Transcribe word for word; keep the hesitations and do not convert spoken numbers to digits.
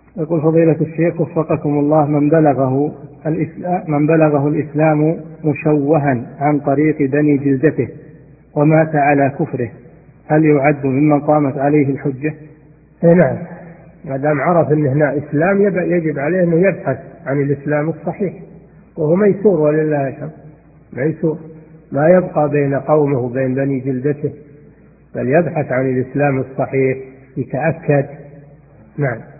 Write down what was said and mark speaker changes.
Speaker 1: يقول فضيلة الشيخ وفقكم الله، من بلغه الإسلام, من بلغه الإسلام مشوها عن طريق بني جلدته ومات على كفره، هل يعد ممن قامت عليه الحجة؟
Speaker 2: نعم، ما دام عرف أنه هنا إسلام يجب عليه أنه يبحث عن الإسلام الصحيح، وهو ميسور ولله الحمد، ميسور، ما يبقى بين قومه وبين بني جلدته، بل يبحث عن الإسلام الصحيح يتأكد. نعم.